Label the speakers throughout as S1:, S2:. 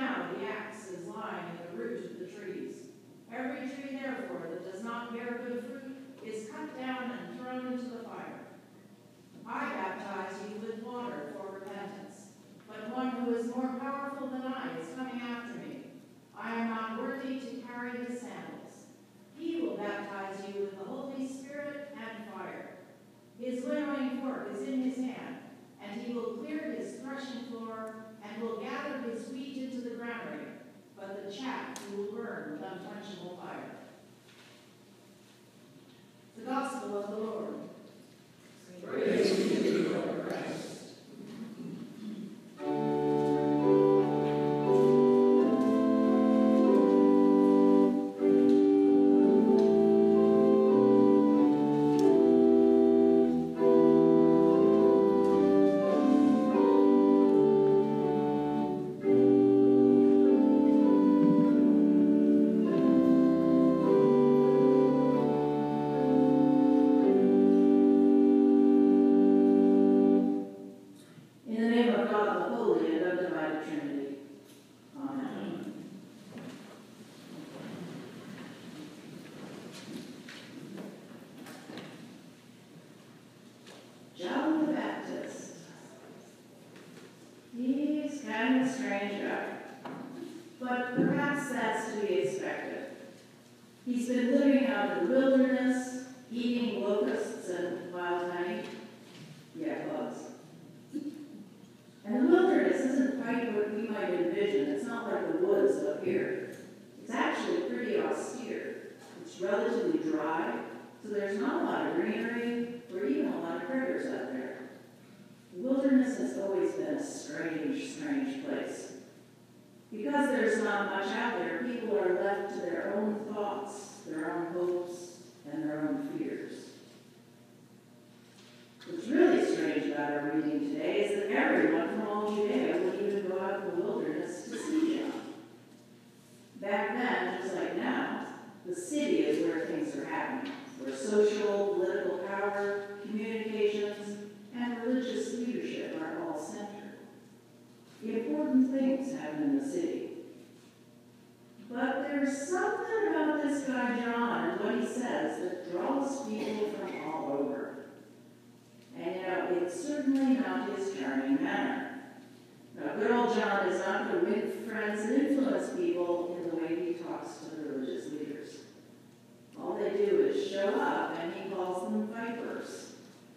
S1: now the axe is lying at the root of the trees. Every tree, therefore, that does not bear good fruit is cut down and thrown into the fire. I baptize you with water for repentance, but one who is more powerful than I is coming after me. I am not worthy to carry his sandals. He will baptize you with the Holy Spirit and fire. His winnowing fork is in his hand, and he will clear his threshing floor and will gather his wheat into the granary, but the chaff he will burn with unquenchable fire. The Gospel of the Lord.
S2: Praise be to you, Lord Christ.
S1: John the Baptist. He's kind of a strange guy, but perhaps that's to be expected. He's been living out in the wilderness, eating locusts and wild honey. Yeah, bugs. And the wilderness isn't quite what we might envision. It's not like the woods up here. It's actually pretty austere. It's relatively dry, so there's not a lot of greenery or even a lot of critters out there. The wilderness has always been a strange, strange place. Because there's not much out there, people are left to their own thoughts, their own hopes, and their own fears. What's really strange about our reading today is that everyone from all Judea would even go out in the wilderness to see John. Back then, just like now, the city is where things are happening, where social, political power, communications, and religious leadership are all centered. Important things happen in the city. But there's something about this guy John and what he says that draws people from all over. And it's certainly not his charming manner. Now, good old John is not going to win friends and influence people in the way he talks to the religious leaders. All they do is show up, and he calls them vipers.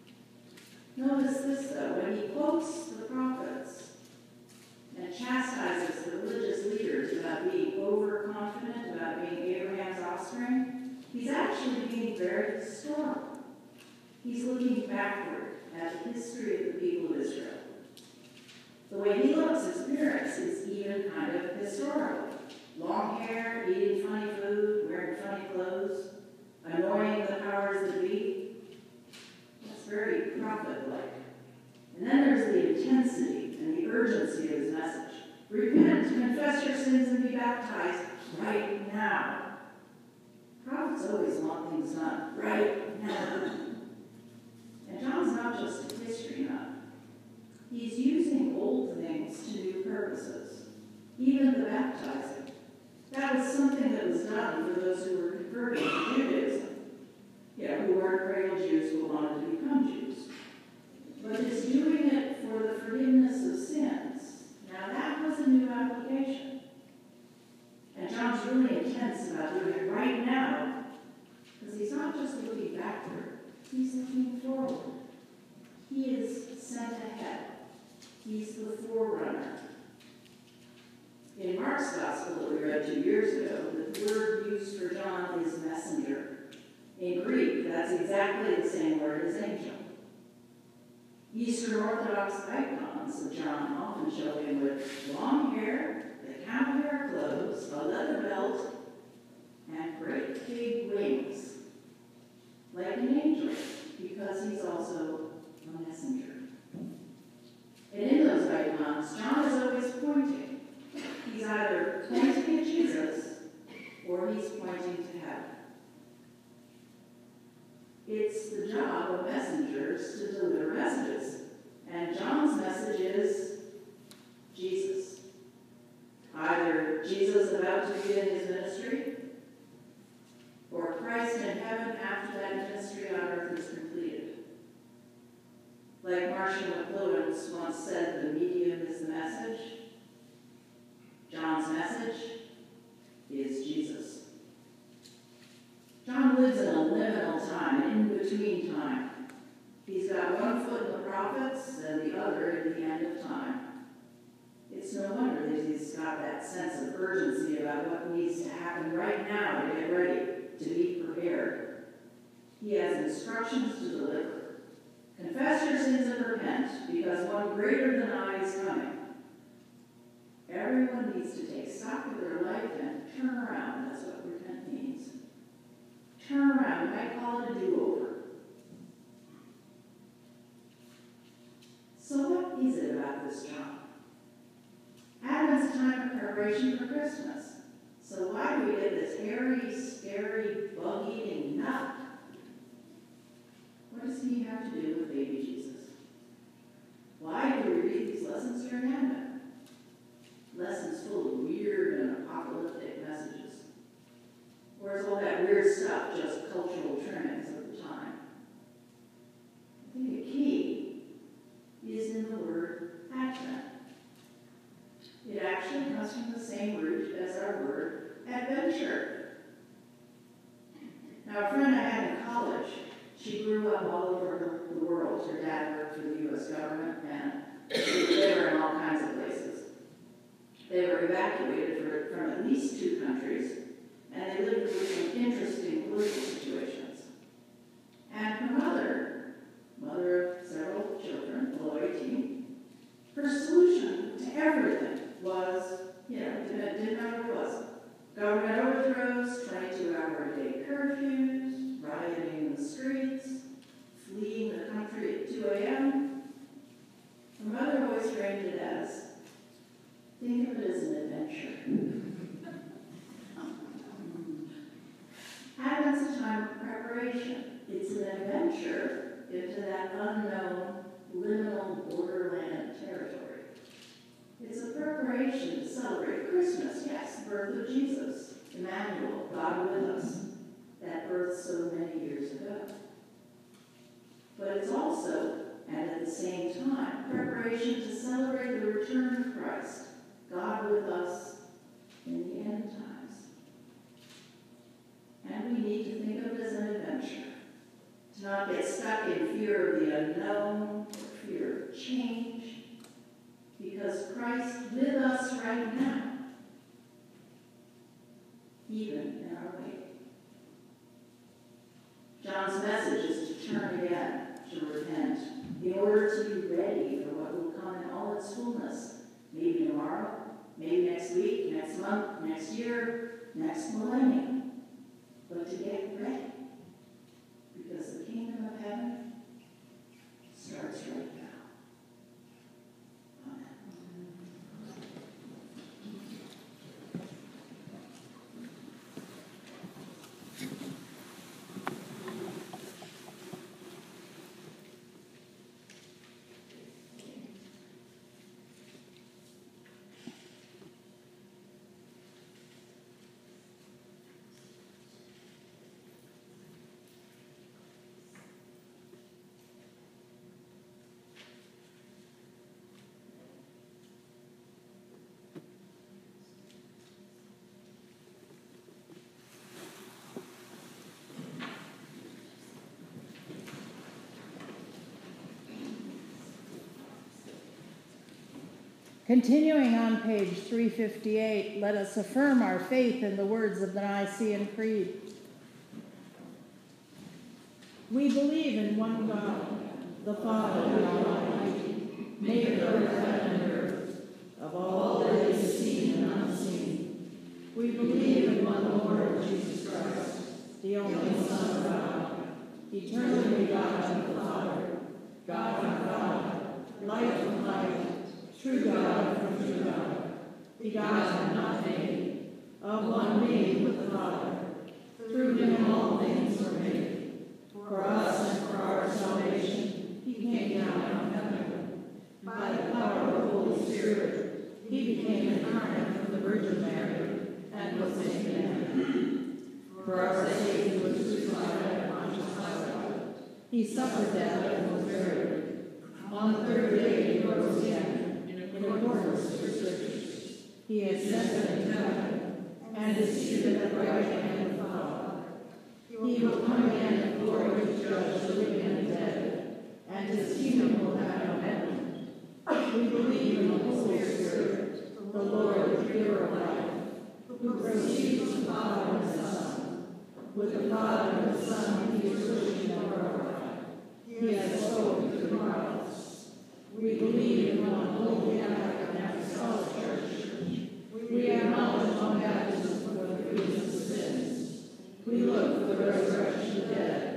S1: Notice this, though, when he quotes the prophets and chastises the religious leaders about being overconfident, about being Abraham's offspring, he's actually being very historical. He's looking backward at the history of the people of Israel. The way he looks, his appearance is even kind of historical. Long hair, eating funny food, wearing funny clothes, annoying the powers that be. That's very prophet-like. And then there's the intensity and the urgency of his message. Repent, confess your sins, and be baptized right now. Prophets always want things done right now. And John's not just a history nut. He's using old things to new purposes, even the baptizing. That was something that was done for those who were converted to Judaism. Who weren't cradle Jews who wanted to become Jews. But it's doing it for the forgiveness of sins. Now that was a new application. And John's really intense about doing it right now, because he's not just looking backward, he's looking forward. He is sent ahead. He's the forerunner. In Mark's Gospel that we read 2 years ago, the word used for John is messenger. In Greek, that's exactly the same word as angel. Eastern Orthodox icons of John often show him with long hair, the camel hair clothes, a leather belt, and great big wings, like an angel, because he's also a messenger. And in those icons, John is always pointing. He's either pointing at Jesus or he's pointing to heaven. It's the job of messengers to deliver messages. And John's message is Jesus. Either Oates once said, the medium is the message. John's message is Jesus. John lives in a liminal time, an in-between time. He's got one foot in the prophets and the other in the end of time. It's no wonder that he's got that sense of urgency about what needs to happen right now to get ready, to be prepared. He has instructions to deliver. Confess your sins and repent, because one greater than I is coming. Everyone needs to take stock of their life and turn around. That's what repent means. Turn around. You might call it a do-over. So what is it about this John? Advent's time of preparation for Christmas. So why do we get this hairy, scary, bug-eating nut? What does he have to do with baby Jesus? Why do we read these lessons during Advent? Lessons full of weird and apocalyptic messages. Or is all that weird stuff just cultural trimmings of the time? I think the key is in the word Advent. It actually comes from the same root as our word adventure. Now, a friend I had in college, she grew up all over the world. Her dad worked for the U.S. government, and they were in all kinds of places. They were evacuated from at least 2 countries, and they lived through some interesting political situations. And her mother of several children, below 18, her solution to everything was, didn't matter what it was. Government overthrows, 22-hour-a-day curfews, rioting in the streets, fleeing the country at 2 a.m. Her mother always framed it as, think of it as an adventure. Advent's a time of preparation. It's an adventure into that unknown, liminal borderland territory. It's a preparation to celebrate Christmas, yes, the birth of Jesus, Emmanuel, God with us, that birth so many years ago. But it's also, and at the same time, preparation to celebrate the return of Christ, God with us in the end times. And we need to think of it as an adventure, to not get stuck in fear of the unknown, or fear of change, because Christ with us right now, even in our waiting. John's message is to turn again, to repent, in order to be ready for what will come in all its fullness, maybe tomorrow, maybe next week, next month, next year, next millennium. But to get ready, because the kingdom of heaven starts right now. Amen.
S3: Continuing on page 358, let us affirm our faith in the words of the Nicene Creed. We believe in one God, the Father Almighty, maker of heaven and earth, of all that is seen and unseen. We believe in one Lord Jesus Christ, the only Son of God, eternally begotten of the Father, God from God, light from light, true God from true God, begotten, not made, of one being with the Father. Through him all things were made. For us and for our salvation, he came down from heaven. By the power of the Holy Spirit, he became incarnate from the Virgin Mary and was made man. For our sake, he was crucified at Pontius Pilate. He suffered death and was buried. On the third day, he and is seated at the right hand of the Father. He will come again in glory to judge the living and the dead, and his kingdom will have no end. We believe in the Holy Spirit, the Lord, the giver of life, who proceeds from the Father and the Son. With the Father and the Son, he is rich and glorified. He has spoken through the prophets. We believe in one holy Catholic and Apostolic Church. We acknowledge one baptism for the forgiveness of sins. We look for the resurrection of the dead